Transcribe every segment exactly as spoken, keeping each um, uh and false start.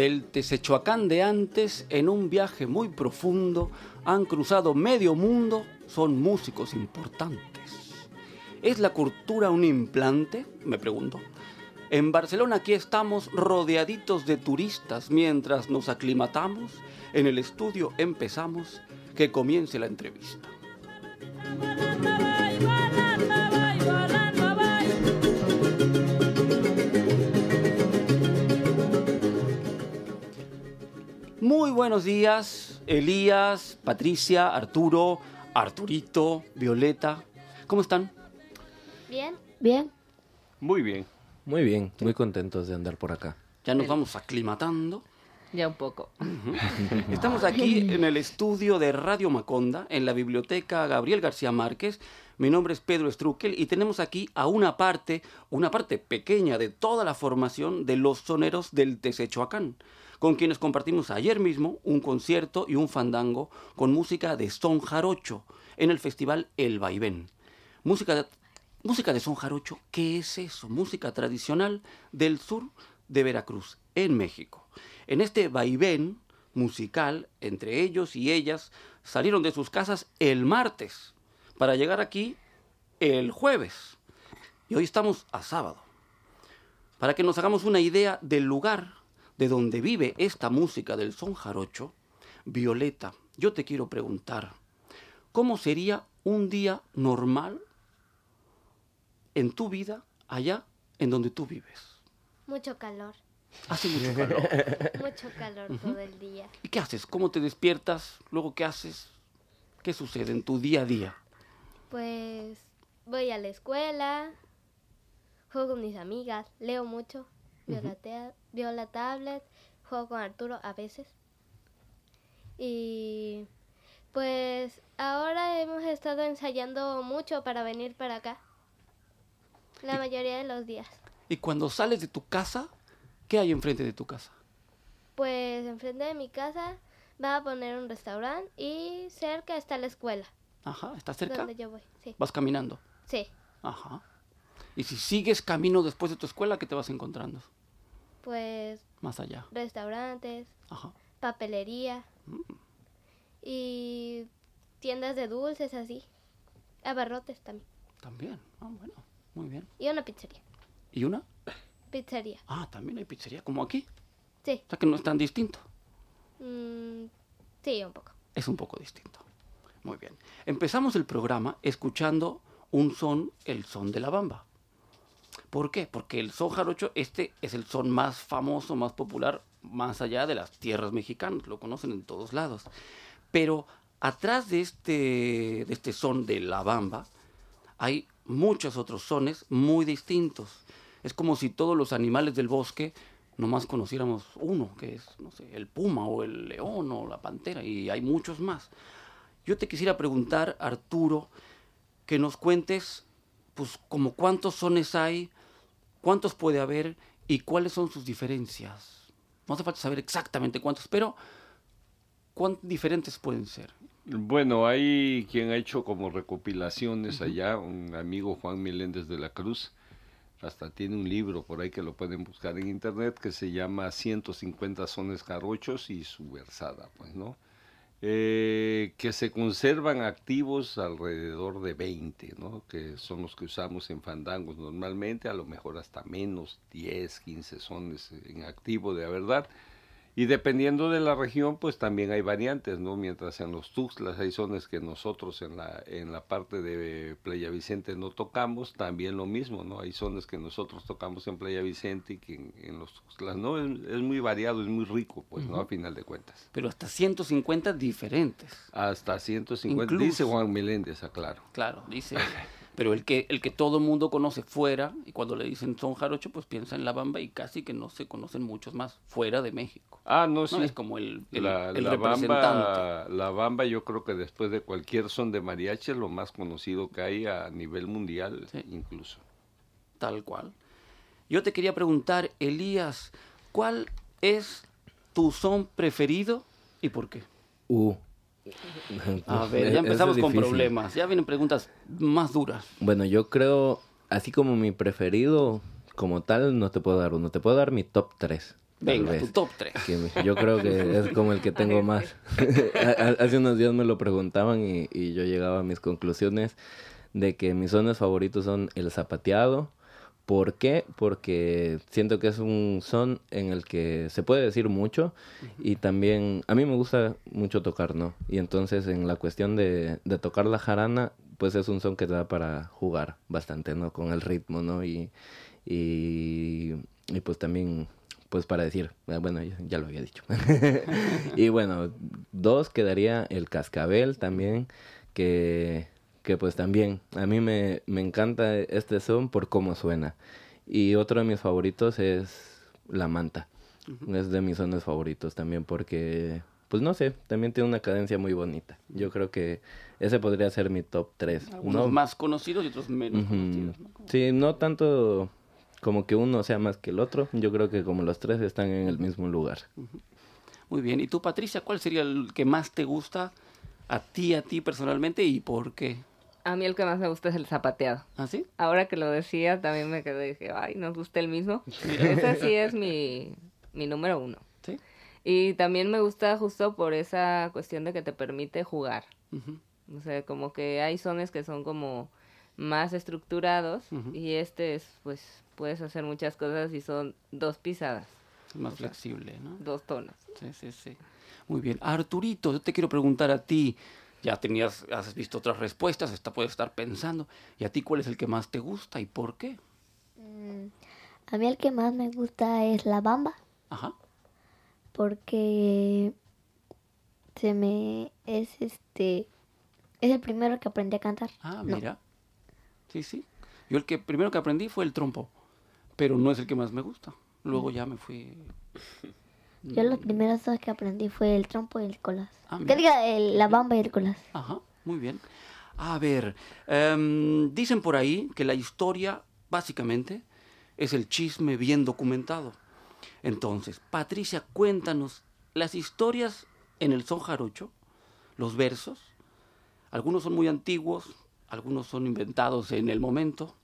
Del Tezechoacán de antes, en un viaje muy profundo, han cruzado medio mundo, son músicos importantes. ¿Es la cultura un implante? Me pregunto. En Barcelona aquí estamos rodeaditos de turistas mientras nos aclimatamos. En el estudio empezamos, que comience la entrevista. Muy buenos días, Elías, Patricia, Arturo, Arturito, Violeta. ¿Cómo están? Bien. Bien. Muy bien. Muy bien, muy contentos de andar por acá. Ya nos vamos aclimatando. Ya un poco. Uh-huh. Estamos aquí en el estudio de Radio Maconda, en la biblioteca Gabriel García Márquez. Mi nombre es Pedro Struckel y tenemos aquí a una parte, una parte pequeña de toda la formación de los soneros del Tezechoacán, con quienes compartimos ayer mismo un concierto y un fandango con música de son jarocho en el festival El Vaivén. Música de, música de son jarocho, ¿qué es eso? Música tradicional del sur de Veracruz, en México. En este vaivén musical, entre ellos y ellas, salieron de sus casas el martes para llegar aquí el jueves. Y hoy estamos a sábado. Para que nos hagamos una idea del lugar de donde vive esta música del son jarocho, Violeta, yo te quiero preguntar, ¿cómo sería un día normal en tu vida allá en donde tú vives? Mucho calor. Hace mucho calor. Mucho calor uh-huh. todo el día. ¿Y qué haces? ¿Cómo te despiertas? ¿Luego qué haces? ¿Qué sucede en tu día a día? Pues voy a la escuela, juego con mis amigas, leo mucho, veo, uh-huh. la, te- veo la tablet, juego con Arturo a veces. Y pues ahora hemos estado ensayando mucho para venir para acá, la y, mayoría de los días. ¿Y cuando sales de tu casa, qué hay enfrente de tu casa? Pues enfrente de mi casa va a poner un restaurante y cerca está la escuela. Ajá, ¿está cerca? ¿Dónde yo voy? Sí. ¿Vas caminando? Sí. Ajá. ¿Y si sigues camino después de tu escuela, qué te vas encontrando? Pues... Más allá. Restaurantes. Ajá. Papelería. Mm. Y tiendas de dulces, así. Abarrotes también. También. Ah, bueno. Muy bien. Y una pizzería. ¿Y una? Pizzería. Ah, también hay pizzería, como aquí. Sí. O sea que no es tan distinto. Mm, sí, un poco. Es un poco distinto. Muy bien. Empezamos el programa escuchando un son, el son de la bamba. ¿Por qué? Porque el son jarocho, este es el son más famoso, más popular, más allá de las tierras mexicanas. Lo conocen en todos lados. Pero atrás de este, de este son de la bamba hay muchos otros sones muy distintos. Es como si todos los animales del bosque nomás conociéramos uno, que es, no sé, el puma o el león o la pantera, y hay muchos más. Yo te quisiera preguntar, Arturo, que nos cuentes, pues, como cuántos sones hay, cuántos puede haber y cuáles son sus diferencias. No hace falta saber exactamente cuántos, pero ¿cuán diferentes pueden ser? Bueno, hay quien ha hecho como recopilaciones uh-huh. allá, un amigo Juan Meléndez de la Cruz, hasta tiene un libro por ahí que lo pueden buscar en internet que se llama ciento cincuenta sones jarochos y su versada, pues, ¿no? Eh, que se conservan activos alrededor de veinte, ¿no? Que son los que usamos en fandangos normalmente, a lo mejor hasta menos, diez, quince sones en activo de la verdad. Y dependiendo de la región, pues también hay variantes, ¿no? Mientras en los Tuxtlas hay sones que nosotros en la en la parte de Playa Vicente no tocamos, también lo mismo, ¿no? Hay sones que nosotros tocamos en Playa Vicente y que en, en los Tuxtlas no, es, es muy variado, es muy rico, pues, uh-huh. ¿no? A final de cuentas. Pero hasta ciento cincuenta diferentes. Hasta ciento cincuenta, Incluso. Dice Juan Meléndez, aclaro. Claro, dice... Pero el que el que todo mundo conoce fuera, y cuando le dicen son jarocho, pues piensa en la bamba y casi que no se conocen muchos más fuera de México. Ah, no, sí. ¿No? Es como el, el, la, el la representante. Bamba, la bamba yo creo que después de cualquier son de mariachi es lo más conocido que hay a nivel mundial, sí. Incluso. Tal cual. Yo te quería preguntar, Elías, ¿cuál es tu son preferido y por qué? Uh. A ver, ya empezamos con problemas. Ya vienen preguntas más duras. Bueno, yo creo, así como mi preferido, como tal, no te puedo dar uno. Te puedo dar mi top tres. Venga, vez. tu top tres. Que me- yo creo que es como el que tengo más. Ha- ha- Hace unos días me lo preguntaban y, y yo llegaba a mis conclusiones de que mis sones favoritos son el zapateado. ¿Por qué? Porque siento que es un son en el que se puede decir mucho y también a mí me gusta mucho tocar, ¿no? Y entonces en la cuestión de, de tocar la jarana, pues es un son que da para jugar bastante, ¿no? Con el ritmo, ¿no? Y, y, y pues también, pues para decir, eh, bueno, ya, ya lo había dicho. Y bueno, dos quedaría el cascabel también, que que pues también a mí me, me encanta este son por cómo suena. Y otro de mis favoritos es la manta. Uh-huh. Es de mis sones favoritos también porque, pues no sé, también tiene una cadencia muy bonita. Yo creo que ese podría ser mi top tres. Algunos ¿no? más conocidos y otros menos uh-huh. conocidos, ¿no? Sí, no tanto como que uno sea más que el otro. Yo creo que como los tres están en el mismo lugar. Uh-huh. Muy bien. ¿Y tú, Patricia, cuál sería el que más te gusta a ti, a ti personalmente y por qué? A mí el que más me gusta es el zapateado. ¿Ah, sí? Ahora que lo decía, también me quedé y dije, ay, ¿nos gusta el mismo? Ese sí es mi, mi número uno. ¿Sí? Y también me gusta justo por esa cuestión de que te permite jugar. Uh-huh. O sea, como que hay sones que son como más estructurados uh-huh. y este es, pues, puedes hacer muchas cosas y son dos pisadas. Es más o flexible, sea, ¿no? Dos tonos. Sí, sí, sí. Muy bien. Arturito, yo te quiero preguntar a ti. Ya tenías, has visto otras respuestas, esta puedes estar pensando. ¿Y a ti cuál es el que más te gusta y por qué? Mm, a mí el que más me gusta es la bamba. Ajá. Porque se me es este es el primero que aprendí a cantar. Ah, mira. No. Sí, sí. Yo el que primero que aprendí fue el trompo, pero no es el que más me gusta. Luego ya me fui. Yo los primeros dos que aprendí fue el trompo y el colas. Ah, que diga el, la bamba y el colas. Ajá, muy bien. A ver, um, dicen por ahí que la historia, básicamente, es el chisme bien documentado. Entonces, Patricia, cuéntanos las historias en el son jarocho, los versos. Algunos son muy antiguos, algunos son inventados en el momento,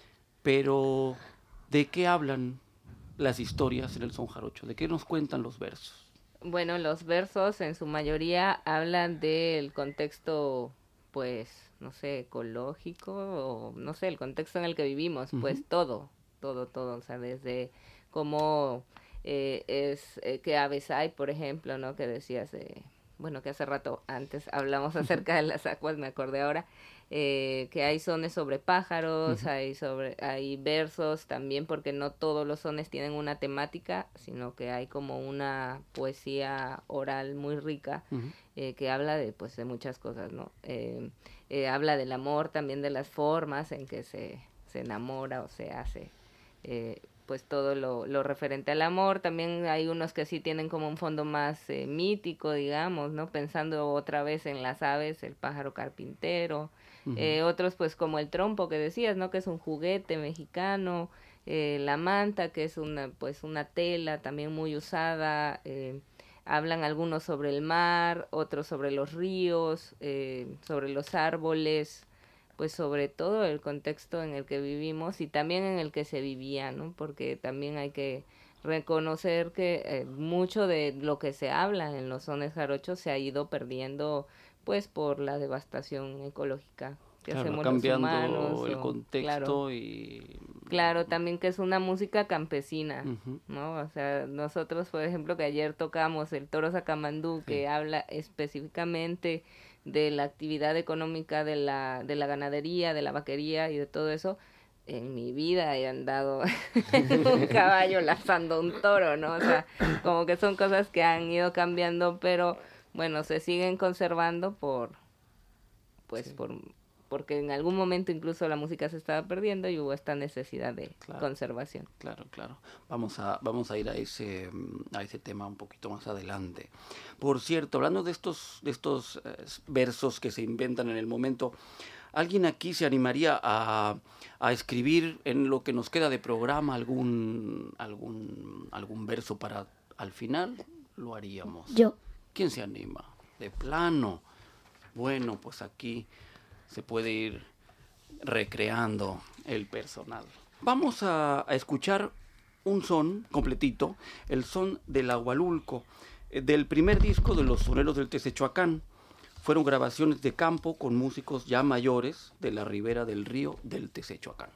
pero ¿de qué hablan las historias en el son jarocho? ¿De qué nos cuentan los versos? Bueno, los versos en su mayoría hablan del contexto, pues, no sé, ecológico o no sé, el contexto en el que vivimos, uh-huh. pues todo, todo, todo, o sea, desde cómo eh, es, eh, qué aves hay, por ejemplo, ¿no? Que decías, eh, bueno, que hace rato antes hablamos acerca de las acuas, me acordé ahora, eh, que hay sones sobre pájaros, uh-huh. hay sobre hay versos también, porque no todos los sones tienen una temática, sino que hay como una poesía oral muy rica, uh-huh. eh, que habla de pues de muchas cosas, ¿no? Eh, eh, habla del amor, también de las formas en que se, se enamora o se hace, eh, pues todo lo, lo referente al amor. También hay unos que sí tienen como un fondo más eh, mítico, digamos, ¿no? Pensando otra vez en las aves, el pájaro carpintero, uh-huh. eh, otros pues como el trompo que decías, ¿no? Que es un juguete mexicano, eh, la manta, que es una pues una tela también muy usada, eh, hablan algunos sobre el mar, otros sobre los ríos, eh, sobre los árboles, pues sobre todo el contexto en el que vivimos y también en el que se vivía, ¿no? Porque también hay que reconocer que eh, mucho de lo que se habla en los sones jarochos se ha ido perdiendo, pues, por la devastación ecológica que claro, hacemos cambiando los humanos. el o, contexto claro, y... Claro, también que es una música campesina, uh-huh. ¿no? O sea, nosotros, por ejemplo, que ayer tocamos el Toro Sacamandú, sí. que habla específicamente de la actividad económica de la de la ganadería, de la vaquería y de todo eso. En mi vida he andado en un caballo lazando un toro, ¿no? O sea, como que son cosas que han ido cambiando, pero bueno, se siguen conservando por, pues, sí. por, porque en algún momento incluso la música se estaba perdiendo y hubo esta necesidad de claro, conservación. Claro, claro. Vamos a, vamos a ir a ese, a ese tema un poquito más adelante. Por cierto, hablando de estos, de estos eh, versos que se inventan en el momento, ¿alguien aquí se animaría a, a escribir en lo que nos queda de programa algún, algún, algún verso para al final? Lo haríamos. Yo. ¿Quién se anima? De plano. Bueno, pues aquí se puede ir recreando el personal. Vamos a, a escuchar un son completito, el son del Ahualulco, eh, del primer disco de los soneros del Tezechuacán. Fueron grabaciones de campo con músicos ya mayores de la ribera del río del Tezechuacán.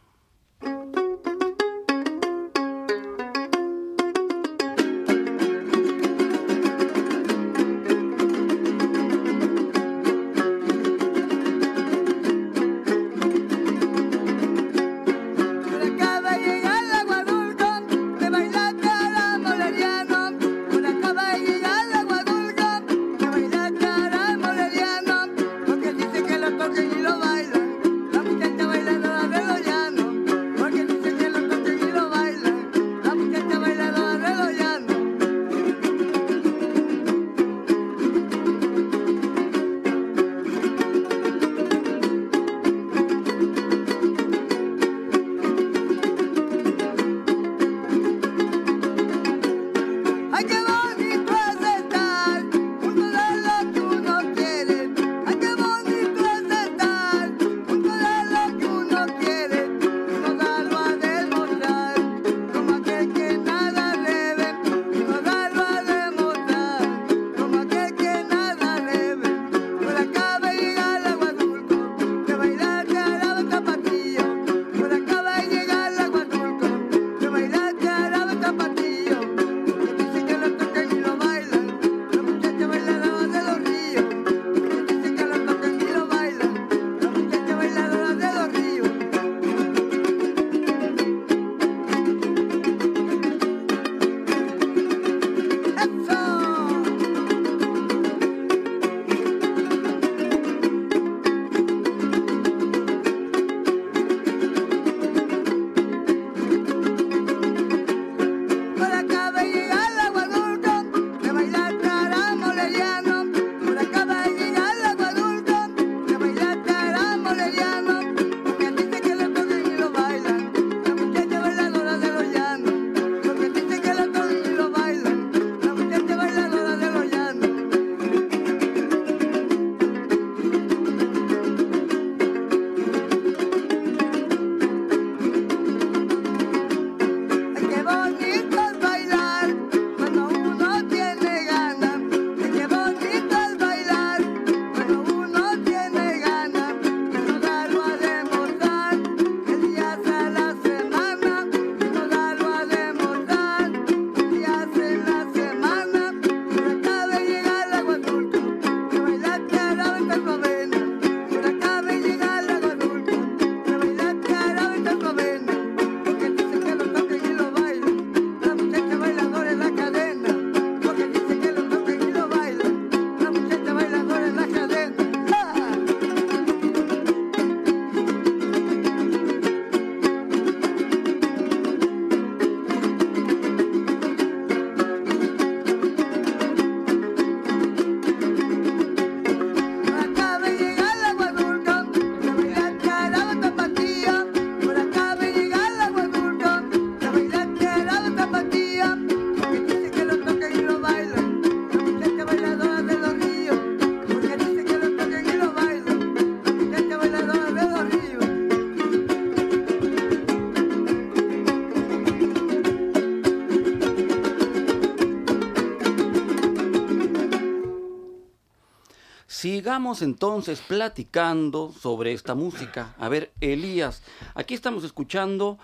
Sigamos entonces platicando sobre esta música. A ver, Elías, aquí estamos escuchando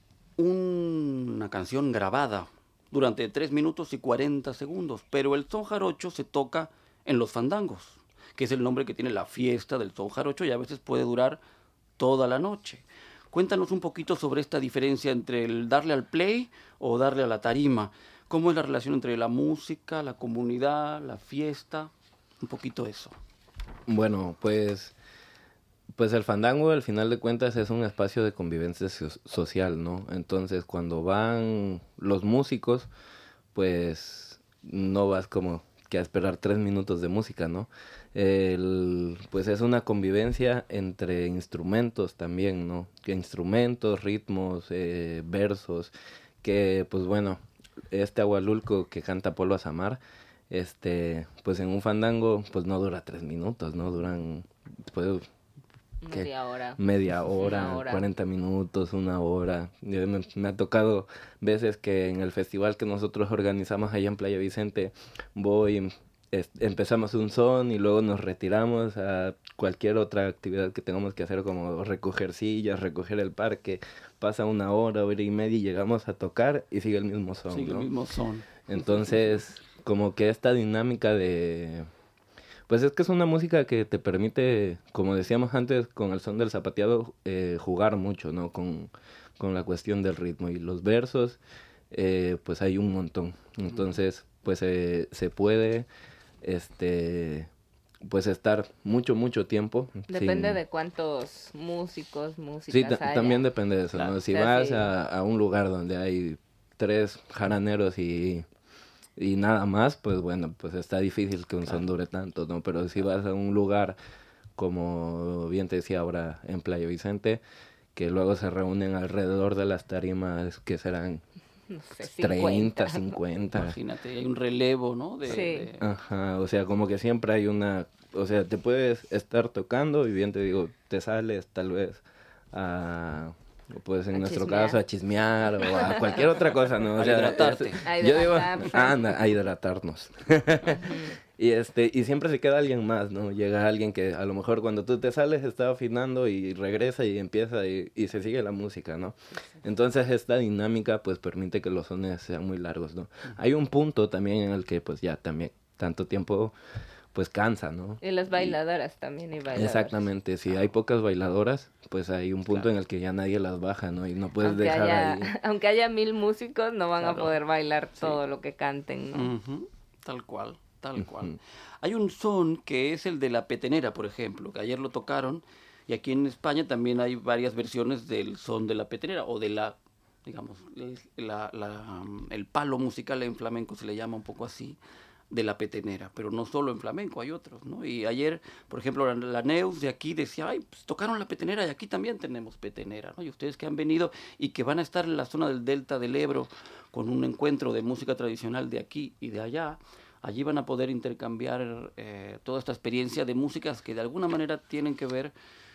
un- una canción grabada durante tres minutos y cuarenta segundos, pero el son jarocho se toca en los fandangos, que es el nombre que tiene la fiesta del son jarocho y a veces puede durar toda la noche. Cuéntanos un poquito sobre esta diferencia entre el darle al play o darle a la tarima. ¿Cómo es la relación entre la música, la comunidad, la fiesta? Un poquito eso. Bueno, pues, pues el fandango al final de cuentas es un espacio de convivencia so- social, ¿no? Entonces cuando van los músicos, pues no vas como que a esperar tres minutos de música, ¿no? El, pues es una convivencia entre instrumentos también, ¿no? Que instrumentos, ritmos, eh, versos, que pues bueno, este Ahualulco que canta Polo Azamar, este, pues en un fandango, pues no dura tres minutos, ¿no? Duran, puede, ¿qué? Media hora. Media hora, Una hora. cuarenta minutos, una hora. Yo Me, me ha tocado veces que en el festival que nosotros organizamos allá en Playa Vicente, voy, es- empezamos un son y luego nos retiramos a cualquier otra actividad que tengamos que hacer, como recoger sillas, recoger el parque. Pasa una hora, hora y media y llegamos a tocar y sigue el mismo son, Sigue el ¿no? mismo son. Entonces, como que esta dinámica de... Pues es que es una música que te permite, como decíamos antes, con el son del zapateado, eh, jugar mucho, ¿no? Con, con la cuestión del ritmo. Y los versos, eh, pues hay un montón. Entonces, pues eh, se puede, este, pues estar mucho, mucho tiempo. Depende sin- de cuántos músicos, músicas Sí, ta- haya. también depende de eso, Claro. ¿no? Si O sea, vas sí. a, a un lugar donde hay tres jaraneros y, y nada más, pues bueno, pues está difícil que un son dure tanto, ¿no? Pero si vas a un lugar, como bien te decía ahora en Playa Vicente, que luego se reúnen alrededor de las tarimas que serán No sé, treinta, cincuenta. cincuenta. Imagínate, hay un relevo, ¿no? De, Sí. de- Ajá, o sea, como que siempre hay una, o sea, te puedes estar tocando y bien te digo, te sales tal vez a, pues en A nuestro chismear. caso a chismear o a cualquier otra cosa, ¿no? O A sea, hidratarte. es- A yo digo, hidratarse. anda, a hidratarnos. Y este, y siempre se queda alguien más, ¿no? Llega alguien que a lo mejor cuando tú te sales está afinando y regresa y empieza y, y se sigue la música, ¿no? Entonces esta dinámica pues permite que los sones sean muy largos, ¿no? Hay un punto también en el que pues ya también tanto tiempo pues cansa, ¿no? Y las bailadoras también, y bailadores. Exactamente, si hay pocas bailadoras, pues hay un punto Claro. en el que ya nadie las baja, ¿no? Y no puedes Aunque dejar haya, ahí. aunque haya mil músicos, no van Claro. a poder bailar Sí. todo lo que canten, ¿no? Ujú, tal cual, tal cual. Ujú. Hay un son que es el de la petenera, por ejemplo, que ayer lo tocaron, y aquí en España también hay varias versiones del son de la petenera, o de la, digamos, el- la- la, um, el palo musical en flamenco se le llama un poco así, de la petenera, pero no solo en flamenco, hay otros, ¿no? Y ayer, por ejemplo, la, la Neus de aquí decía, ay, pues tocaron la petenera y aquí también tenemos petenera, ¿no? Y ustedes que han venido y que van a estar en la zona del Delta del Ebro con un encuentro de música tradicional de aquí y de allá, allí van a poder intercambiar eh, toda esta experiencia de músicas que de alguna manera tienen que ver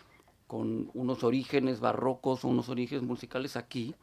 con unos orígenes barrocos o unos orígenes musicales aquí,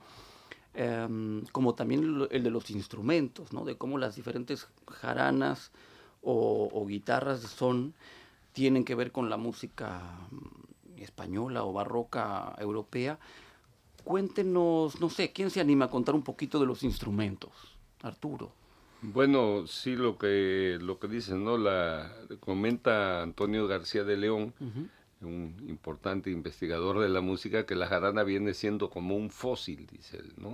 em, como también lo- el de los instrumentos, ¿no? De cómo las diferentes jaranas o, o guitarras de son tienen que ver con la música mm, española o barroca europea. Cuéntenos, no sé, ¿quién se anima a contar un poquito de los instrumentos? Arturo. Bueno, sí, lo que lo que dicen, ¿no? La comenta Antonio García de León, Ujú. un importante investigador de la música, que la jarana viene siendo como un fósil, dice él, ¿no?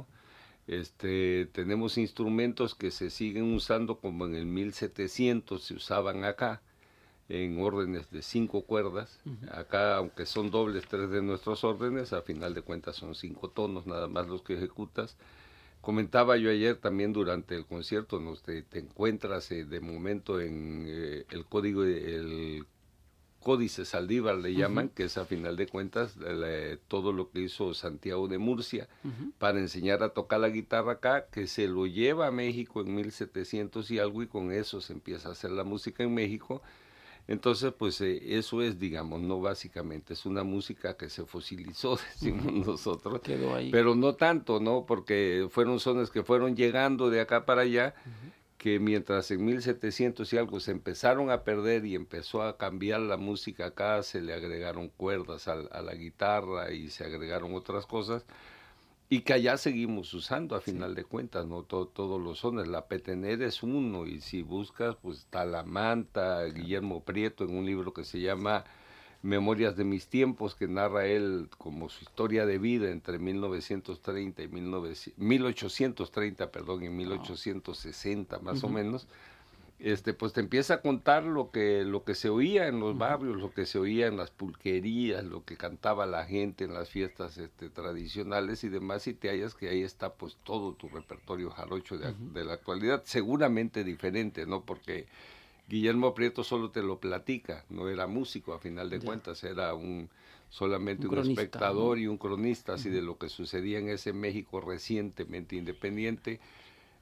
Este, tenemos instrumentos que se siguen usando como en el mil setecientos se usaban acá, en órdenes de cinco cuerdas. Acá, aunque son dobles tres de nuestros órdenes, a final de cuentas son cinco tonos nada más los que ejecutas. Comentaba yo ayer también durante el concierto, ¿no? te, te encuentras eh, de momento en eh, el código, el Códice Saldívar le llaman, Ujú. que es a final de cuentas la- la- todo lo que hizo Santiago de Murcia Ujú. para enseñar a tocar la guitarra acá, que se lo lleva a México en mil setecientos y algo, y con eso se empieza a hacer la música en México. Entonces, pues eh, eso es, digamos, no básicamente, es una música que se fosilizó, decimos nosotros, Quedó ahí. pero no tanto, ¿no? Porque fueron sones que fueron llegando de acá para allá, que mientras en mil setecientos y algo se empezaron a perder y empezó a cambiar la música acá, se le agregaron cuerdas a, a la guitarra y se agregaron otras cosas, y que allá seguimos usando a final de cuentas, ¿no? Todo, todos los sones. La petenera es uno, y si buscas, pues está La Manta, Guillermo Prieto, en un libro que se llama Memorias de mis tiempos, que narra él como su historia de vida entre mil novecientos treinta y mil ochocientos treinta, perdón, y mil ochocientos sesenta más o menos. Este, pues te empieza a contar lo que lo que se oía en los barrios, lo que se oía en las pulquerías, lo que cantaba la gente en las fiestas este, tradicionales y demás, y te hallas que ahí está pues todo tu repertorio jarocho de, uh-huh. de la actualidad, seguramente diferente, ¿no? Porque Guillermo Prieto solo te lo platica, no era músico a final de ya. cuentas, era un solamente un, un cronista, espectador, ¿no? Y un cronista así uh-huh. de lo que sucedía en ese México recientemente independiente.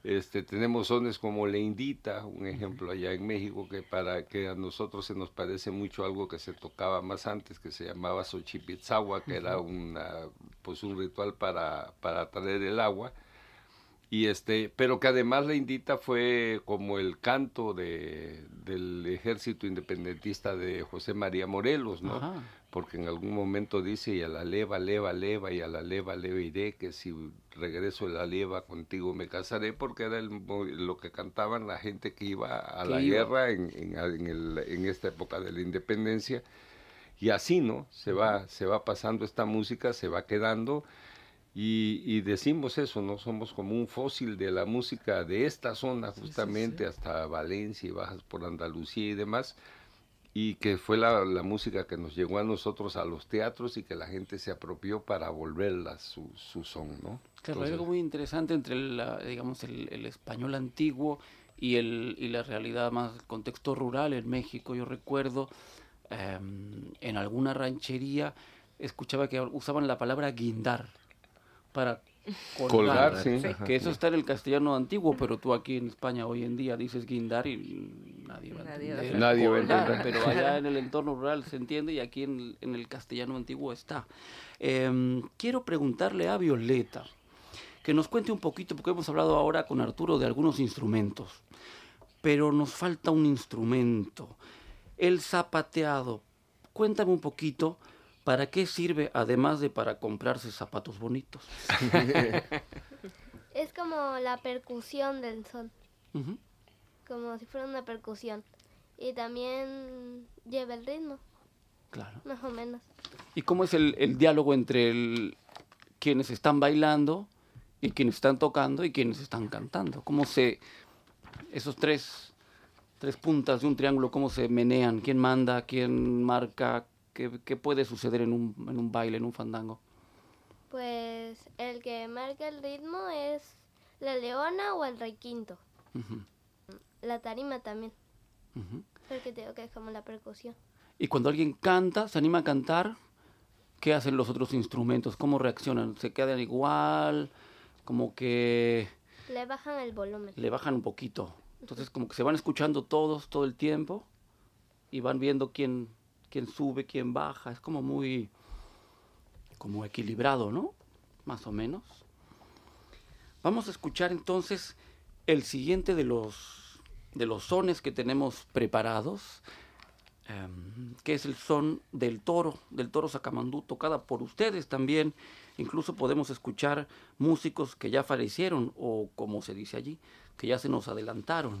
Este, tenemos sones como La Indita, un ejemplo allá en México, que para que a nosotros se nos parece mucho algo que se tocaba más antes, que se llamaba Xochipitzahua, que era una, pues un ritual para, para traer el agua. Y este, pero que además La Indita fue como el canto de, del ejército independentista de José María Morelos, ¿no? Ajá. Porque en algún momento dice, y a la leva, leva, leva, y a la leva, leva iré, que si regreso a la leva contigo me casaré, porque era el, lo que cantaban la gente que iba a la iba? guerra en, en, en, el, en esta época de la independencia. Y así, ¿no? Se va, se va pasando esta música, se va quedando. Y, y decimos eso, ¿no? Somos como un fósil de la música de esta zona, justamente, sí, sí, sí. hasta Valencia y bajas por Andalucía y demás, y que fue la, la música que nos llegó a nosotros a los teatros y que la gente se apropió para volverla su, su son, ¿no? Claro, hay algo muy interesante entre, el, digamos, el, el español antiguo y, el, y la realidad más, el contexto rural en México. Yo recuerdo eh, en alguna ranchería, escuchaba que usaban la palabra guindar, para colgar, colgar sí. que eso está en el castellano antiguo, pero tú aquí en España hoy en día dices guindar y nadie va a entender. Nadie va a entender. Pero allá en el entorno rural se entiende y aquí en, en el castellano antiguo está. Eh, quiero preguntarle a Violeta que nos cuente un poquito, porque hemos hablado ahora con Arturo de algunos instrumentos, pero nos falta un instrumento, el zapateado. Cuéntame un poquito. ¿Para qué sirve, además de para comprarse zapatos bonitos? Es como la percusión del son. Uh-huh. Como si fuera una percusión. Y también lleva el ritmo. Claro. Más o menos. ¿Y cómo es el, el diálogo entre el, quienes están bailando y quienes están tocando y quienes están cantando? ¿Cómo se... esos tres, tres puntas de un triángulo, cómo se menean? ¿Quién manda? ¿Quién marca? ¿Qué, ¿Qué puede suceder en un, en un baile, en un fandango? Pues el que marca el ritmo es la leona o el rey quinto. Uh-huh. La tarima también. Uh-huh. Porque te digo que es como la percusión. Y cuando alguien canta, se anima a cantar, ¿qué hacen los otros instrumentos? ¿Cómo reaccionan? ¿Se quedan igual? Como que... Le bajan el volumen. Le bajan un poquito. Entonces como que se van escuchando todos todo el tiempo y van viendo quién... quién sube, quién baja, es como muy como equilibrado, ¿no? Más o menos. Vamos a escuchar entonces el siguiente de los de los sones que tenemos preparados, eh, que es el son del toro, del toro sacamandú, tocada por ustedes también. Incluso podemos escuchar músicos que ya fallecieron, o como se dice allí, que ya se nos adelantaron.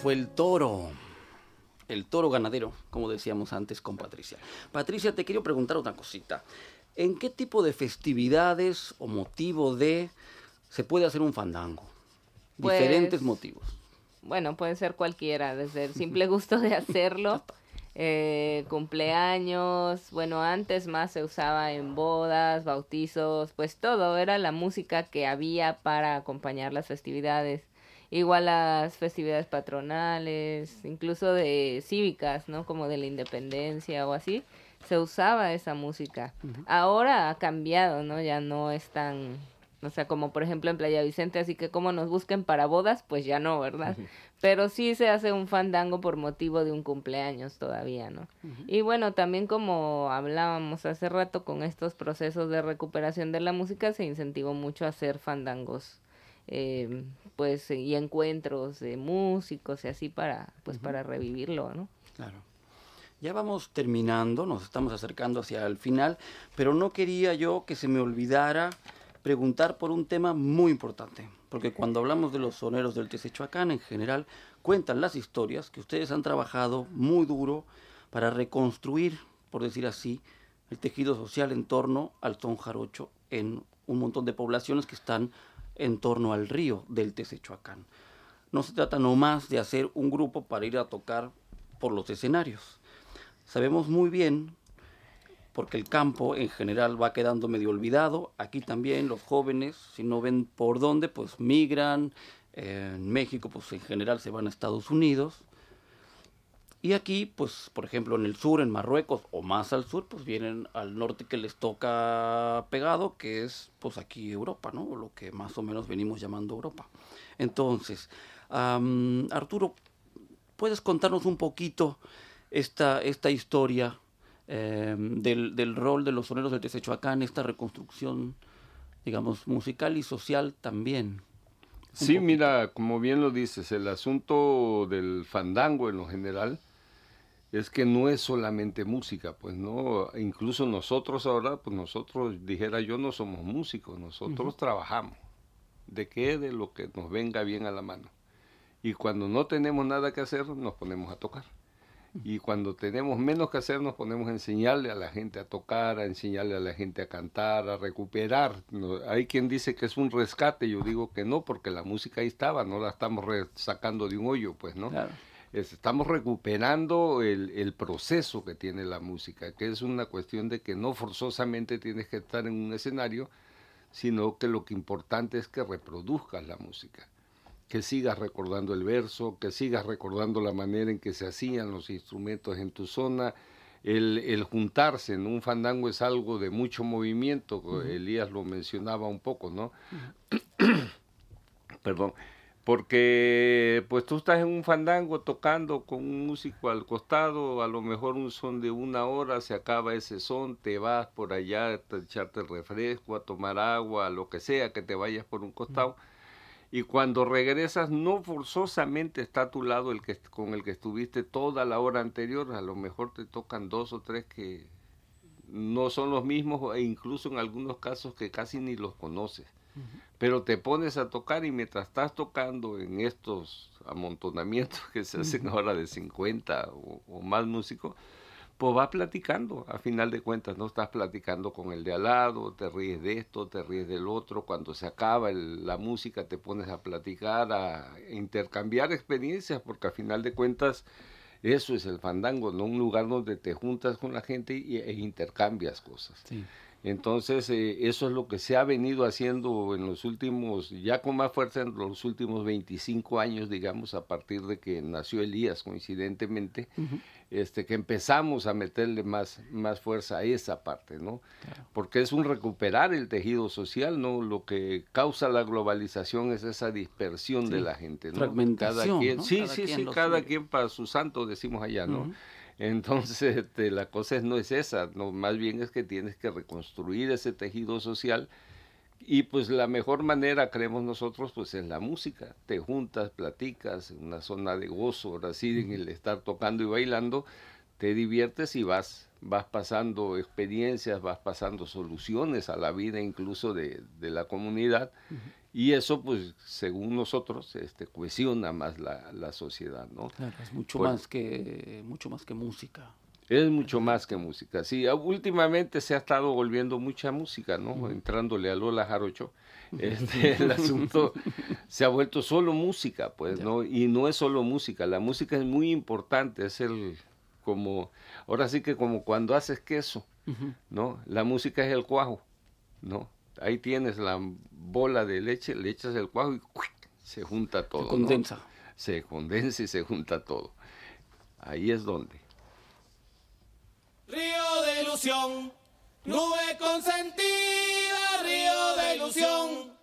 fue el toro. El toro ganadero, como decíamos antes con Patricia. Patricia, te quiero preguntar otra cosita. ¿En qué tipo de festividades o motivo de se puede hacer un fandango? Pues, Diferentes motivos. Bueno, puede ser cualquiera, desde el simple gusto de hacerlo, eh, cumpleaños, bueno, antes más se usaba en bodas, bautizos, pues todo, era la música que había para acompañar las festividades. Igual las festividades patronales, incluso de cívicas, ¿no? Como de la independencia o así, se usaba esa música. Uh-huh. Ahora ha cambiado, ¿no? Ya no es tan, o sea, como por ejemplo en Playa Vicente, así que como nos busquen para bodas, pues ya no, ¿verdad? Uh-huh. Pero sí se hace un fandango por motivo de un cumpleaños todavía, ¿no? Uh-huh. Y bueno, también como hablábamos hace rato con estos procesos de recuperación de la música, se incentivó mucho a hacer fandangos. Eh, pues y encuentros de músicos y así para pues uh-huh. para revivirlo, ¿no? Claro. Ya vamos terminando, nos estamos acercando hacia el final, pero no quería yo que se me olvidara preguntar por un tema muy importante, porque cuando hablamos de los soneros del Tezechuacán en general cuentan las historias que ustedes han trabajado muy duro para reconstruir, por decir así, el tejido social en torno al son jarocho en un montón de poblaciones que están en torno al río del Tezechuacán. No se trata nomás de hacer un grupo para ir a tocar por los escenarios. Sabemos muy bien, porque el campo en general va quedando medio olvidado, aquí también los jóvenes, si no ven por dónde, pues migran, eh, en México pues en general se van a Estados Unidos, y aquí, pues, por ejemplo, en el sur, en Marruecos, o más al sur, pues vienen al norte que les toca pegado, que es, pues, aquí Europa, ¿no? Lo que más o menos venimos llamando Europa. Entonces, um, Arturo, ¿puedes contarnos un poquito esta, esta historia eh, del, del rol de los soneros del Tezechuacán, esta reconstrucción, digamos, musical y social también? Sí, poquito. Mira, como bien lo dices, el asunto del fandango en lo general es que no es solamente música, pues no, incluso nosotros ahora, pues nosotros, dijera yo, no somos músicos, nosotros uh-huh. trabajamos. ¿De qué? De lo que nos venga bien a la mano. Y cuando no tenemos nada que hacer, nos ponemos a tocar. Y cuando tenemos menos que hacer, nos ponemos a enseñarle a la gente a tocar, a enseñarle a la gente a cantar, a recuperar. No, hay quien dice que es un rescate, yo digo que no, porque la música ahí estaba, no la estamos re- sacando de un hoyo, pues, ¿no? Claro. Es, estamos recuperando el, el proceso que tiene la música, que es una cuestión de que no forzosamente tienes que estar en un escenario, sino que lo que importante es que reproduzcas la música. Que sigas recordando el verso, que sigas recordando la manera en que se hacían los instrumentos en tu zona, el, el juntarse en un fandango es algo de mucho movimiento, uh-huh. Elías lo mencionaba un poco, ¿no? Uh-huh. Perdón, porque pues tú estás en un fandango tocando con un músico al costado, a lo mejor un son de una hora, se acaba ese son, te vas por allá a echarte el refresco, a tomar agua, a lo que sea, que te vayas por un costado. Uh-huh. Y cuando regresas, no forzosamente está a tu lado el que con el que estuviste toda la hora anterior. A lo mejor te tocan dos o tres que no son los mismos, e incluso en algunos casos que casi ni los conoces. Uh-huh. Pero te pones a tocar y mientras estás tocando en estos amontonamientos que se hacen uh-huh. ahora de cincuenta o, o más músicos, pues vas platicando, a final de cuentas, no estás platicando con el de al lado, te ríes de esto, te ríes del otro, cuando se acaba el, la música te pones a platicar, a intercambiar experiencias, porque a final de cuentas eso es el fandango, ¿no? Un lugar donde te juntas con la gente y, e intercambias cosas. Sí. Entonces, eh, eso es lo que se ha venido haciendo en los últimos, ya con más fuerza en los últimos veinticinco años, digamos, a partir de que nació Elías, coincidentemente, uh-huh. este, que empezamos a meterle más, más fuerza a esa parte, ¿no? Claro. Porque es un recuperar el tejido social, ¿no? Lo que causa la globalización es esa dispersión sí. de la gente, ¿no? Fragmentación, cada quien, ¿no? Sí, cada sí, quien sí, cada suyo. Quien para su santo, decimos allá, ¿no? Uh-huh. Entonces, este, la cosa es, no es esa, no, más bien es que tienes que reconstruir ese tejido social y pues la mejor manera, creemos nosotros, pues es la música. Te juntas, platicas en una zona de gozo, ahora sí, en el estar tocando y bailando, te diviertes y vas, vas pasando experiencias, vas pasando soluciones a la vida incluso de, de la comunidad. Uh-huh. Y eso, pues, según nosotros, este, cohesiona más la, la sociedad, ¿no? Claro, es mucho Por- más que mucho más que música. Es mucho más que música. Sí, ah, últimamente se ha estado volviendo mucha música, ¿no? Entrándole a Lola Jarocho, este, el asunto se ha vuelto solo música, pues, Ya. ¿no? Y no es solo música, la música es muy importante, es el, como, ahora sí que como cuando haces queso, Ujú. ¿no? La música es el cuajo, ¿no? Ahí tienes la bola de leche, le echas el cuajo y ¡cuic! Se junta todo, Se ¿no? condensa. Se condensa y se junta todo. Ahí es donde. Río de ilusión, nube consentida, río de ilusión.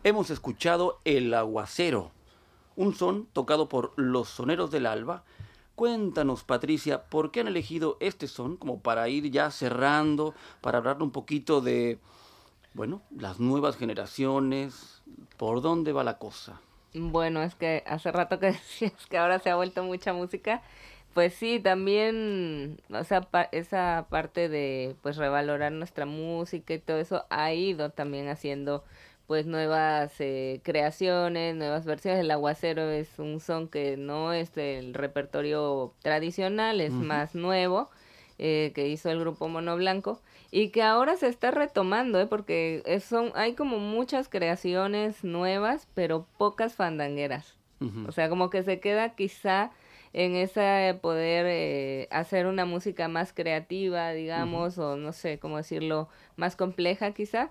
hemos escuchado El Aguacero, un son tocado por los Soneros del Alba. Cuéntanos, Patricia, ¿por qué han elegido este son como para ir ya cerrando, para hablar un poquito de, bueno, las nuevas generaciones, por dónde va la cosa? Bueno, es que hace rato que decías que ahora se ha vuelto mucha música. Pues sí, también, o sea, pa- esa parte de pues revalorar nuestra música y todo eso ha ido también haciendo pues nuevas eh, creaciones, nuevas versiones. El aguacero es un son que no es del repertorio tradicional, es Ujú. más nuevo, eh, que hizo el grupo Mono Blanco y que ahora se está retomando, ¿eh? Porque es- son, hay como muchas creaciones nuevas, pero pocas fandangueras. Ujú. O sea, como que se queda quizá en ese poder eh, hacer una música más creativa, digamos, o no sé cómo decirlo, más compleja quizá,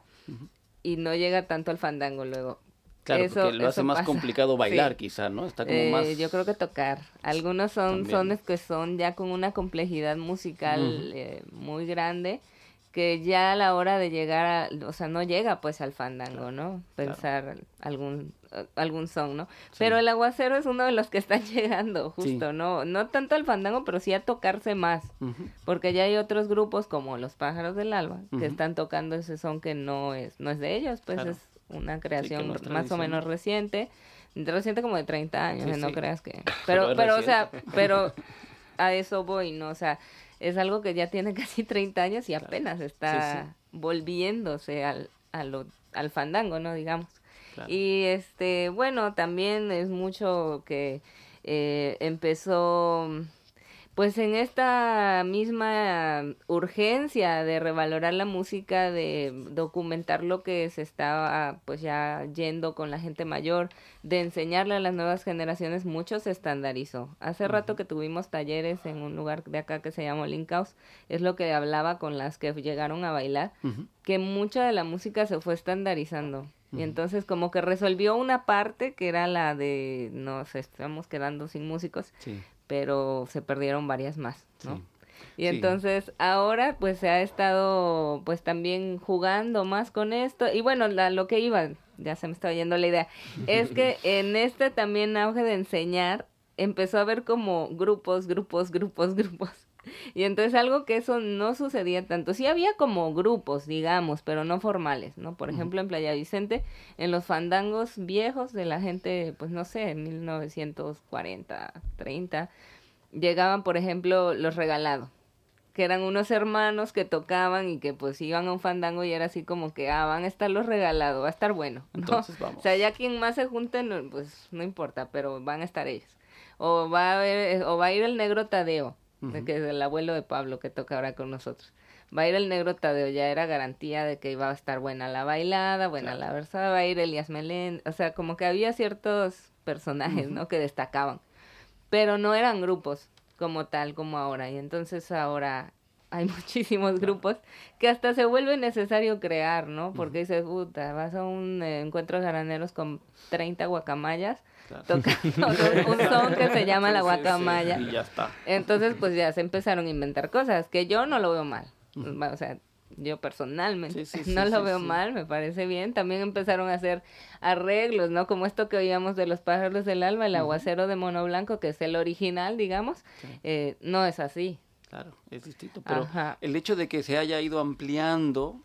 y no llega tanto al fandango luego. Claro, Eso- porque lo hace eso más pasa. complicado bailar, Sí. quizá, ¿no? Está como Eh, más... Yo creo que tocar. Algunos son También. sones que son ya con una complejidad musical Ujú. eh, muy grande, que ya a la hora de llegar a, o sea, no llega pues al fandango, ¿no? Pensar algún eh, algún son, ¿no? Pero el aguacero es uno de los que están llegando, justo, Sí. ¿no? No tanto al fandango, pero sí a tocarse más, Ujú. porque ya hay otros grupos como los Pájaros del Alba que Ujú. están tocando ese son que no es no es de ellos, pues Claro. es una creación no es más o tradicional. menos reciente, reciente como de treinta años, Sí, eh, no sí. creas que... Pero Pero, es pero, o sea, reciente. pero a eso voy, ¿no? O sea, es algo que ya tiene casi treinta años y apenas está Sí, sí. volviéndose al, a lo- al fandango, ¿no? Digamos. Claro. Y este, bueno, también es mucho que eh, empezó pues en esta misma urgencia de revalorar la música, de documentar lo que se estaba pues ya yendo con la gente mayor, de enseñarle a las nuevas generaciones, mucho se estandarizó. Hace rato que tuvimos talleres en un lugar de acá que se llama Linkaus, es lo que hablaba con las que llegaron a bailar, Ujú. que mucha de la música se fue estandarizando. Y entonces como que resolvió una parte que era la de nos estamos quedando sin músicos, Sí. pero se perdieron varias más, ¿no? Sí. Y Sí. entonces ahora pues se ha estado pues también jugando más con esto y bueno, la, lo que iba, ya se me estaba yendo la idea, es que en este también auge de enseñar empezó a haber como grupos, grupos, grupos, grupos. Y entonces algo que eso no sucedía tanto. Sí había como grupos, digamos, pero no formales, ¿no? Por ejemplo, en Playa Vicente, en los fandangos viejos de la gente, pues no sé, en mil novecientos cuarenta, treinta, llegaban, por ejemplo, los Regalados, que eran unos hermanos que tocaban y que pues iban a un fandango y era así como que, ah, van a estar los Regalados, va a estar bueno, ¿no? Entonces vamos. O sea, ya quien más se junte, no, pues no importa, pero van a estar ellos. O va a haber, o va a ir el Negro Tadeo, de que es el abuelo de Pablo que toca ahora con nosotros. Va a ir el Negro Tadeo, ya era garantía de que iba a estar buena la bailada, buena Claro. la versada, va a ir Elías Meléndez, o sea, como que había ciertos personajes, ¿no? Que destacaban, pero no eran grupos como tal, como ahora, y entonces ahora hay muchísimos grupos que hasta se vuelve necesario crear, ¿no? Porque dices, puta, vas a un eh, encuentro de jaraneros con treinta guacamayas, Claro. tocando un, un son que se llama la Sí, sí, sí, guacamaya. y ya está. Entonces, pues ya se empezaron a inventar cosas que yo no lo veo mal. O sea, yo personalmente Sí, sí, no sí, lo sí, veo sí. mal, me parece bien. También empezaron a hacer arreglos, ¿no? Como esto que oíamos de los Pájaros del Alba, el aguacero de Mono Blanco, que es el original, digamos. Eh, no es así. Claro, es distinto. Pero Ajá. el hecho de que se haya ido ampliando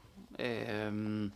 eh,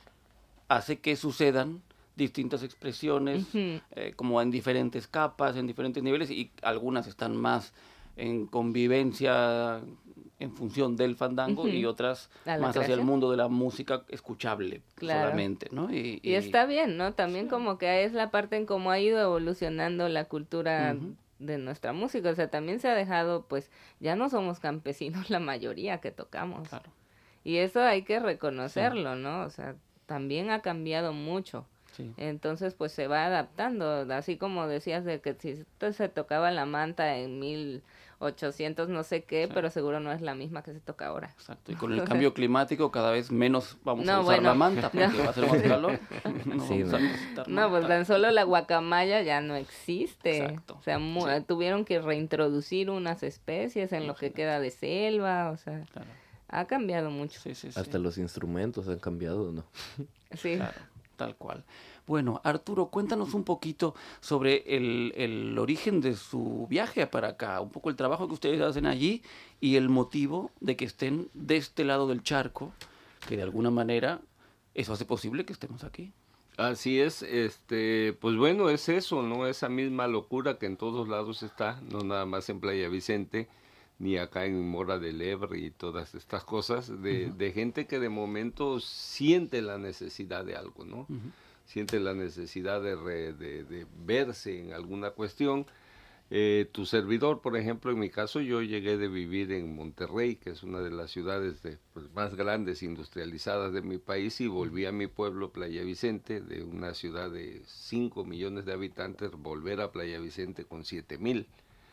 hace que sucedan distintas expresiones, Ujú. eh, como en diferentes capas, en diferentes niveles, y algunas están más en convivencia en función del fandango, Ujú. y otras A la más hacia el creación. mundo de la música escuchable Claro. solamente, ¿no? Y, Y está bien, ¿no? También como que es la parte en cómo ha ido evolucionando la cultura Ujú. de nuestra música. O sea, también se ha dejado, pues, ya no somos campesinos la mayoría que tocamos. Claro. Y eso hay que reconocerlo, ¿no? O sea, también ha cambiado mucho. Sí. Entonces, pues se va adaptando, así como decías de que si esto se tocaba la manta en mil ochocientos no sé qué, Sí. pero seguro no es la misma que se toca ahora. Exacto. Y con el cambio climático cada vez menos vamos a No, usar bueno, la manta porque no. va a ser más calor. No Sí, vamos a no. necesitar No, pues manta. tan solo la guacamaya ya no existe. Exacto. O sea, mu- Sí. tuvieron que reintroducir unas especies en lo que queda de selva, o sea, Claro. ha cambiado mucho. Sí, sí, sí. Hasta los instrumentos han cambiado, ¿no? Sí. Claro. Tal cual. Bueno, Arturo, cuéntanos un poquito sobre el, el origen de su viaje para acá, un poco el trabajo que ustedes hacen allí y el motivo de que estén de este lado del charco, que de alguna manera eso hace posible que estemos aquí. Así es, este, pues bueno, es eso, ¿no? Esa misma locura que en todos lados está, no nada más en Playa Vicente, ni acá en Mora del Ebre y todas estas cosas, de, uh-huh. de gente que de momento siente la necesidad de algo, ¿no? Uh-huh. Siente la necesidad de, re, de, de verse en alguna cuestión. Eh, tu servidor, por ejemplo, en mi caso, yo llegué de vivir en Monterrey, que es una de las ciudades de, pues, más grandes, industrializadas de mi país, y volví a mi pueblo, Playa Vicente, de una ciudad de cinco millones de habitantes, volver a Playa Vicente con siete mil.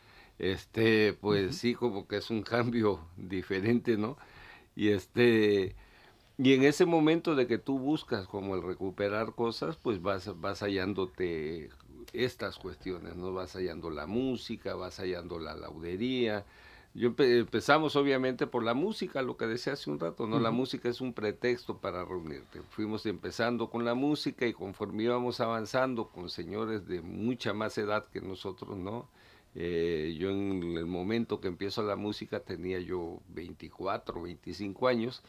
Este, pues uh-huh. sí, como que es un cambio diferente, ¿no? Y este, y en ese momento de que tú buscas como el recuperar cosas, pues vas, vas hallándote estas cuestiones, ¿no? Vas hallando la música, vas hallando la laudería. Yo empe- empezamos obviamente por la música, lo que decía hace un rato, ¿no? Uh-huh. La música es un pretexto para reunirte. Fuimos empezando con la música y conforme íbamos avanzando con señores de mucha más edad que nosotros, ¿no? Eh, yo en el momento que empiezo la música tenía yo veinticuatro, veinticinco años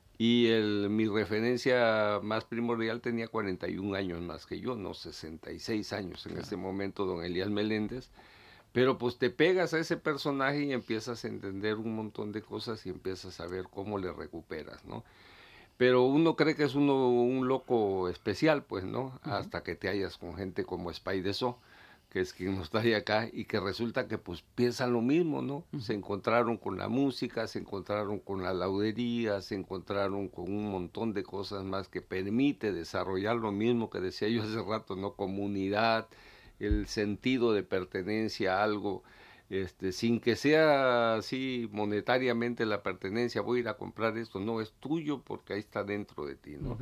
y el, mi referencia más primordial tenía cuarenta y un años más que yo, no sesenta y seis años en ese momento, don Elías Meléndez, pero pues te pegas a ese personaje y empiezas a entender un montón de cosas y empiezas a ver cómo le recuperas, ¿no? Pero uno cree que es uno un loco especial, pues, ¿no? Uh-huh. Hasta que te hallas con gente como Spider So, que es quien nos trae acá, y que resulta que pues piensan lo mismo, ¿no? Uh-huh. Se encontraron con la música, se encontraron con la laudería, se encontraron con un montón de cosas más que permite desarrollar lo mismo que decía yo hace rato, ¿no? Comunidad, el sentido de pertenencia a algo, este, sin que sea así monetariamente la pertenencia, voy a ir a comprar esto, no, es tuyo porque ahí está dentro de ti, ¿no? Uh-huh.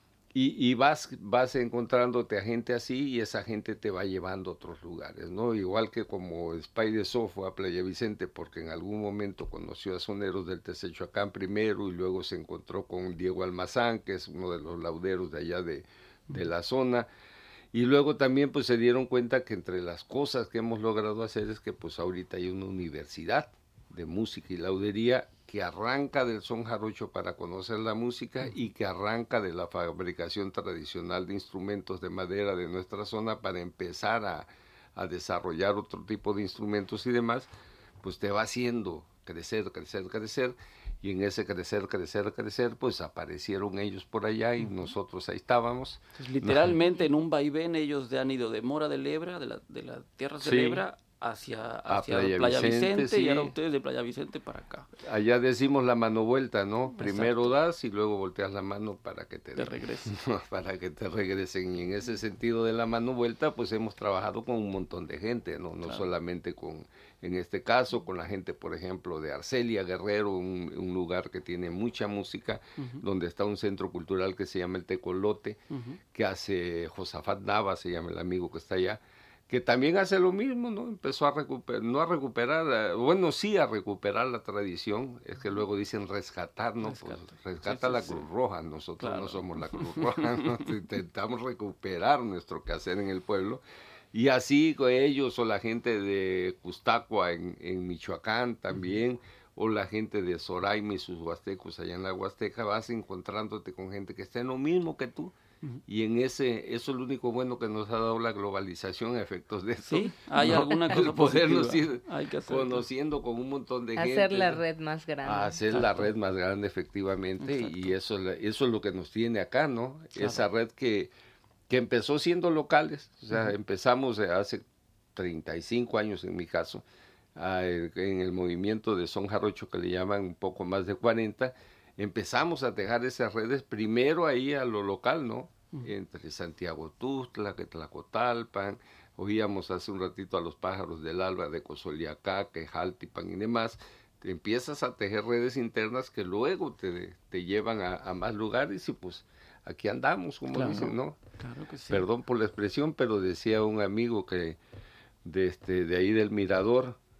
Y, y vas, vas encontrándote a gente así y esa gente te va llevando a otros lugares, ¿no? Igual que como Spider So fue a Playa Vicente porque en algún momento conoció a soneros del Texechoacán primero y luego se encontró con Diego Almazán, que es uno de los lauderos de allá de, de la zona. Y luego también pues se dieron cuenta que entre las cosas que hemos logrado hacer es que pues ahorita hay una universidad de música y laudería que arranca del son jarocho para conocer la música y que arranca de la fabricación tradicional de instrumentos de madera de nuestra zona para empezar a, a desarrollar otro tipo de instrumentos y demás, pues te va haciendo crecer, crecer, crecer, y en ese crecer, crecer, crecer, pues aparecieron ellos por allá y nosotros ahí estábamos. Entonces, literalmente en un vaivén ellos han ido de Mora del Ebra, de, la, de las tierras de sí. Lebra, hacia, hacia Playa, Playa Vicente, Vicente sí. Y ahora ustedes de Playa Vicente para acá. Allá decimos la mano vuelta, ¿no? Exacto. Primero das y luego volteas la mano para que te, te regresen. para que te regresen. Y en ese sentido de la mano vuelta, pues hemos trabajado con un montón de gente, ¿no? No claro. solamente con, en este caso, con la gente, por ejemplo, de Arcelia Guerrero, un, un lugar que tiene mucha música, uh-huh. donde está un centro cultural que se llama el Tecolote, uh-huh. que hace Josafat Nava, se llama el amigo que está allá, que también hace lo mismo, ¿no? Empezó a recuperar, no a recuperar, bueno, sí a recuperar la tradición, es que luego dicen rescatar, ¿no? Rescata, pues rescata sí, sí, la Cruz sí. Roja, nosotros claro. no somos la Cruz Roja, ¿no? Intentamos recuperar nuestro quehacer en el pueblo, y así ellos o la gente de Custacua en, en Michoacán también, uh-huh. o la gente de Soraima y sus huastecos allá en la Huasteca, vas encontrándote con gente que está en lo mismo que tú. Uh-huh. Y en ese, eso es lo único bueno que nos ha dado la globalización a efectos de esto. Sí, hay ¿no? alguna cosa podernos ir hay que conociendo con un montón de hacer gente. Hacer la red más grande. Hacer Exacto. la red más grande, efectivamente, Exacto. y eso, eso es lo que nos tiene acá, ¿no? Claro. Esa red que, que empezó siendo locales, o sea, uh-huh. empezamos hace treinta y cinco años en mi caso, a, en el movimiento de son jarocho que le llaman un poco más de cuarenta, empezamos a tejer esas redes primero ahí a lo local, ¿no? Uh-huh. Entre Santiago Tuxtla, Tlacotalpan, oíamos hace un ratito a los pájaros del alba de Cozoliacá, Quejaltipan y demás. Te empiezas a tejer redes internas que luego te, te llevan a, a más lugares y pues aquí andamos, como claro. dicen, ¿no? Claro que sí. Perdón por la expresión, pero decía un amigo que de, este, de ahí del Mirador,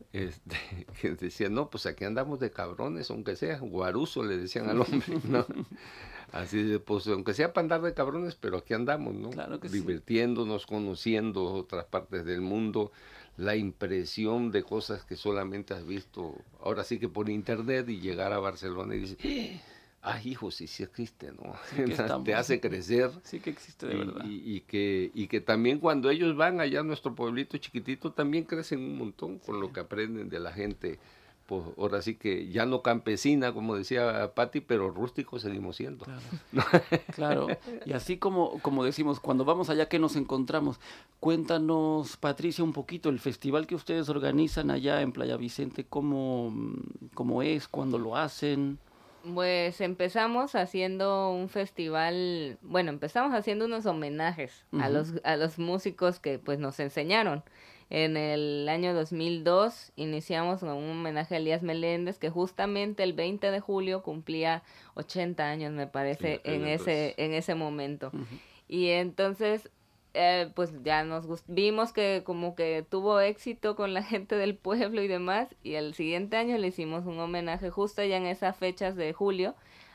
este, que decían, no, pues aquí andamos de cabrones, aunque sea, guaruso le decían al hombre, ¿no? Así de, pues aunque sea para andar de cabrones, pero aquí andamos, ¿no? Claro que divirtiéndonos, sí. Conociendo otras partes del mundo, la impresión de cosas que solamente has visto, ahora sí que por internet, y llegar a Barcelona y dices, ay, hijo, sí, sí existe, ¿no? Sí que estamos, te hace crecer. Sí que existe de y, verdad. Y, y, que, y que también cuando ellos van allá a nuestro pueblito chiquitito, también crecen un montón con sí. Lo que aprenden de la gente. Pues ahora sí que ya no campesina, como decía Pati, pero rústicos seguimos siendo. Claro, ¿no? Claro. Y así como, como decimos, cuando vamos allá, ¿qué nos encontramos? Cuéntanos, Patricia, un poquito, el festival que ustedes organizan allá en Playa Vicente, ¿cómo, cómo es? ¿Cuándo lo hacen? Pues empezamos haciendo un festival, bueno, empezamos haciendo unos homenajes uh-huh. a los a los músicos que pues nos enseñaron. En el año dos mil dos iniciamos con un homenaje a Elías Meléndez, que justamente el veinte de julio cumplía ochenta años, me parece, sí, en ese en ese momento. Uh-huh. Y entonces eh, pues ya nos gust- vimos que como que tuvo éxito con la gente del pueblo y demás, y el siguiente año le hicimos un homenaje justo ya en esas fechas de julio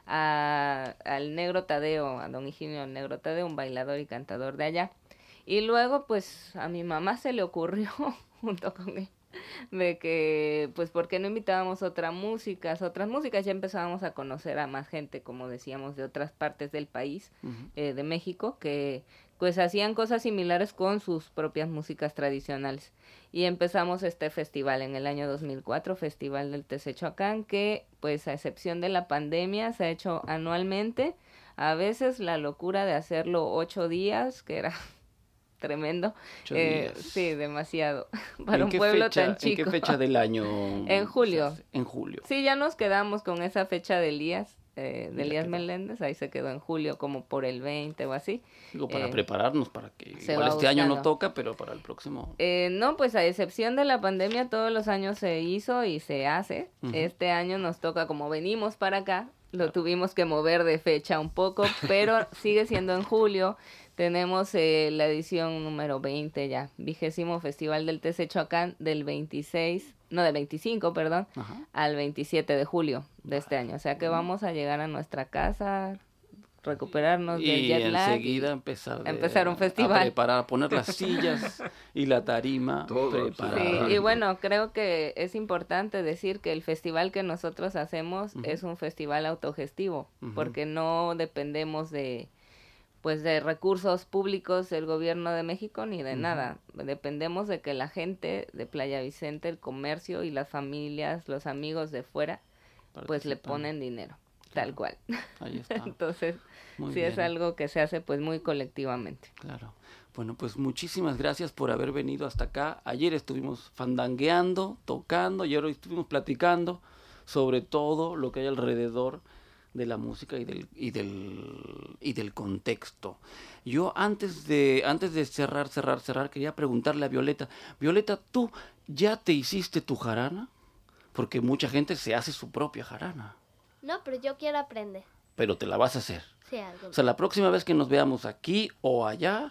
a, al Negro Tadeo, a don Higinio Negro Tadeo, un bailador y cantador de allá. Y luego pues a mi mamá se le ocurrió junto con él de que pues por qué no invitábamos otras músicas, otras músicas, ya empezábamos a conocer a más gente, como decíamos, de otras partes del país, uh-huh. eh, de México, que pues hacían cosas similares con sus propias músicas tradicionales. Y empezamos este festival en el año dos mil cuatro, Festival del Tezechoacán, que pues a excepción de la pandemia se ha hecho anualmente, a veces la locura de hacerlo ocho días, que era tremendo. Eh, sí, demasiado. Para un pueblo fecha, tan chico. ¿En qué fecha del año? En julio. En julio. Sí, ya nos quedamos con esa fecha de Elías, eh, de Elías quedó. Meléndez, ahí se quedó en julio, como por el veinte o así. Digo, para eh, prepararnos, para que igual este buscando. año no toca, pero para el próximo. Eh, no, pues a excepción de la pandemia, todos los años se hizo y se hace. Uh-huh. Este año nos toca, como venimos para acá, lo tuvimos que mover de fecha un poco, pero sigue siendo en julio. Tenemos eh, la edición número veinte ya, vigésimo Festival del Tezechoacán del veintiséis, no del veinticinco, perdón, ajá, al veintisiete de julio de este año. O sea que vamos a llegar a nuestra casa, recuperarnos y del jet lag. Enseguida empezar, de, empezar un festival. A preparar, a poner las sillas y la tarima. Todo. Sí, y bueno, creo que es importante decir que el festival que nosotros hacemos uh-huh. es un festival autogestivo, uh-huh. porque no dependemos de pues de recursos públicos del gobierno de México ni de uh-huh. nada. Dependemos de que la gente de Playa Vicente, el comercio y las familias, los amigos de fuera, pues le ponen dinero, claro. Tal cual. Ahí está. Entonces, muy sí bien. Es algo que se hace pues muy colectivamente. Claro. Bueno, pues muchísimas gracias por haber venido hasta acá. Ayer estuvimos fandangueando, tocando, y ahora estuvimos platicando sobre todo lo que hay alrededor de la música y del y del y del contexto. Yo antes de antes de cerrar, cerrar, cerrar, quería preguntarle a Violeta. Violeta, ¿tú ya te hiciste tu jarana? Porque mucha gente se hace su propia jarana. No, pero yo quiero aprender. Pero te la vas a hacer. Sí, algo. O sea, la próxima vez que nos veamos aquí o allá,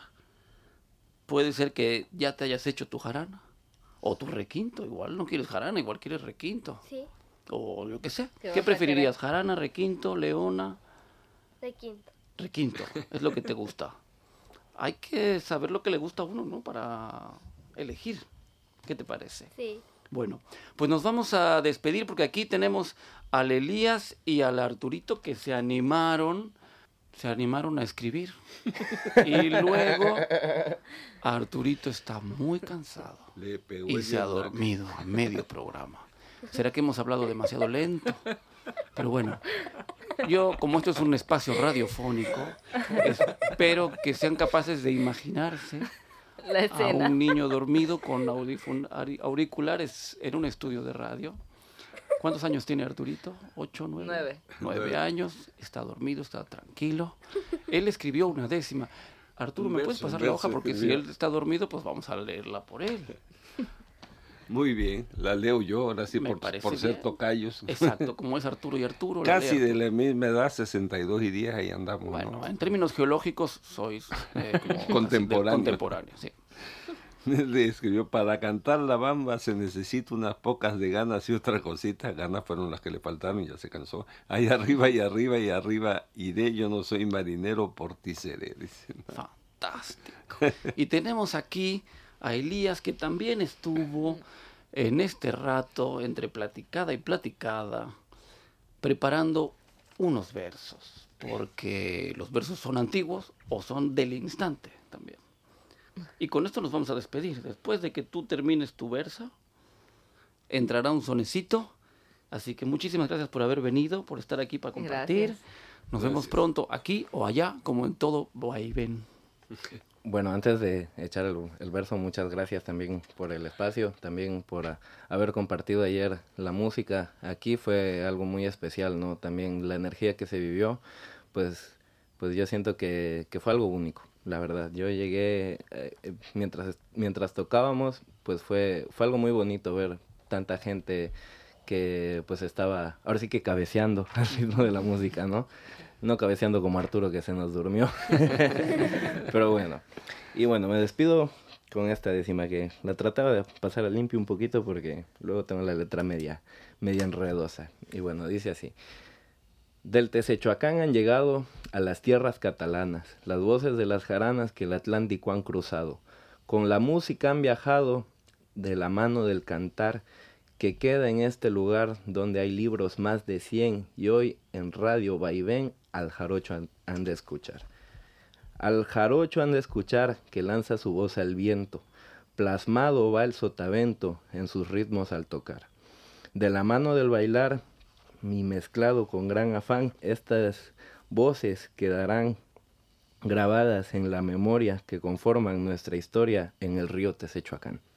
puede ser que ya te hayas hecho tu jarana. O tu requinto. Igual no quieres jarana, igual quieres requinto. Sí. O lo que sea. ¿Qué, ¿Qué preferirías? ¿Jarana, requinto, leona? Requinto. Requinto, es lo que te gusta. Hay que saber lo que le gusta a uno, ¿no? Para elegir. ¿Qué te parece? Sí. Bueno, pues nos vamos a despedir porque aquí tenemos al Elías y al Arturito que se animaron, se animaron a escribir. Y luego Arturito está muy cansado Le pegó y el se ha diablo. dormido a medio programa. ¿Será que hemos hablado demasiado lento? Pero bueno, yo, como esto es un espacio radiofónico, espero que sean capaces de imaginarse La a escena. un niño dormido con audifun- ari- auriculares en un estudio de radio. ¿Cuántos años tiene Arturito? ¿Ocho, nueve? Nueve. Nueve Nueve. años, está dormido, está tranquilo. Él escribió una décima. Arturo, Un ¿me puedes verso, pasar un la hoja? verso Porque si escribió. él está dormido, pues vamos a leerla por él. Muy bien, la leo yo, ahora sí, Me por, parece por ser bien. tocayos. Exacto, como es Arturo y Arturo. la Casi lee de Arturo. la misma edad, sesenta y dos y diez, ahí andamos. Bueno, ¿no? en términos geológicos sois eh, como Contemporáneos. contemporáneos, sí. Le escribió, para cantar la bamba se necesita unas pocas de ganas y otra cosita. Ganas fueron las que le faltaron y ya se cansó. Ahí arriba y arriba y arriba iré, yo no soy marinero, por ti seré. Dice, ¿no? Fantástico. Y tenemos aquí a Elías, que también estuvo en este rato, entre platicada y platicada, preparando unos versos, porque los versos son antiguos o son del instante también. Y con esto nos vamos a despedir. Después de que tú termines tu verso, entrará un sonecito. Así que muchísimas gracias por haber venido, por estar aquí para compartir. Gracias. Nos Gracias. vemos pronto aquí o allá, como en todo vaivén. Bueno, antes de echar el, el verso, muchas gracias también por el espacio, también por a, haber compartido ayer la música. Aquí fue algo muy especial, ¿no? También la energía que se vivió, pues, pues yo siento que, que fue algo único, la verdad. Yo llegué, eh, mientras, mientras tocábamos, pues fue, fue algo muy bonito ver tanta gente que pues estaba, ahora sí que cabeceando al ritmo de la música, ¿no? No cabeceando como Arturo, que se nos durmió. Pero bueno. Y bueno, me despido con esta décima que la trataba de pasar a limpio un poquito porque luego tengo la letra media, media enredosa. Y bueno, dice así. Del Tezechuacán han llegado a las tierras catalanas las voces de las jaranas que el Atlántico han cruzado. Con la música han viajado de la mano del cantar que queda en este lugar donde hay libros más de cien y hoy en Radio Vaivén al jarocho han, han de escuchar. Al jarocho han de escuchar que lanza su voz al viento, plasmado va el sotavento en sus ritmos al tocar. De la mano del bailar y mezclado con gran afán, estas voces quedarán grabadas en la memoria que conforman nuestra historia en el río Tezechuacán.